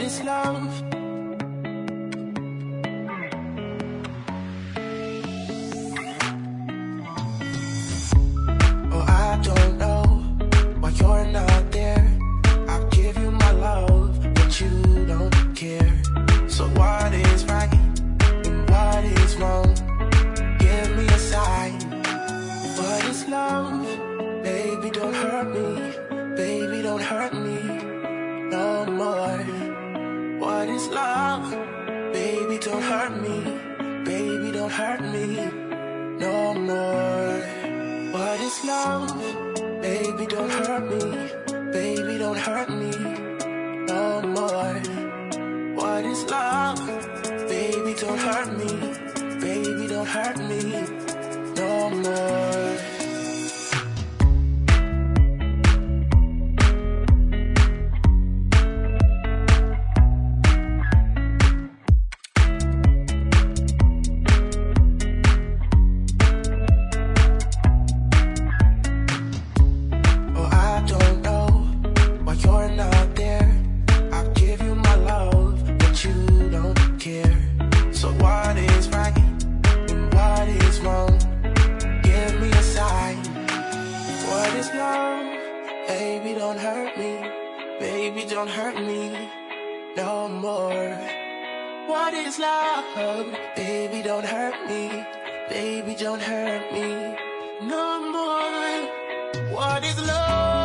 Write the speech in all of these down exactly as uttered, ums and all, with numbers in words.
is love? Oh, I don't know why you're not there. I'll give you my love, but you don't care. So what is right and what is wrong? Give me a sign. What is love? Baby, don't hurt me. Baby, don't hurt me no more. What is love? Baby, don't hurt me. Baby, don't hurt me no more. What is love? Baby, don't hurt me. Baby, don't hurt me no more. What is love? Baby, don't hurt me. Baby, don't hurt me no more. Baby, don't hurt me. Baby, don't hurt me no more. What is love? Baby, don't hurt me. Baby, don't hurt me no more. What is love?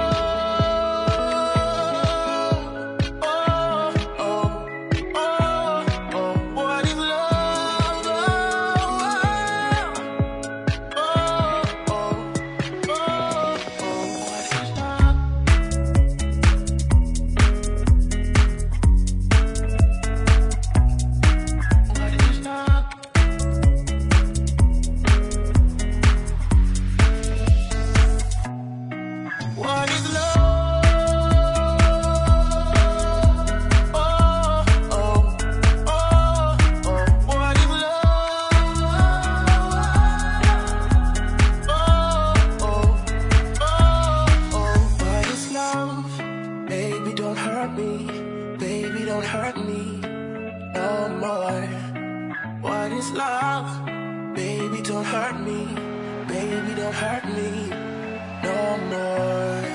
Baby, don't hurt me no more. What is love? Baby, don't hurt me. Baby, don't hurt me no more.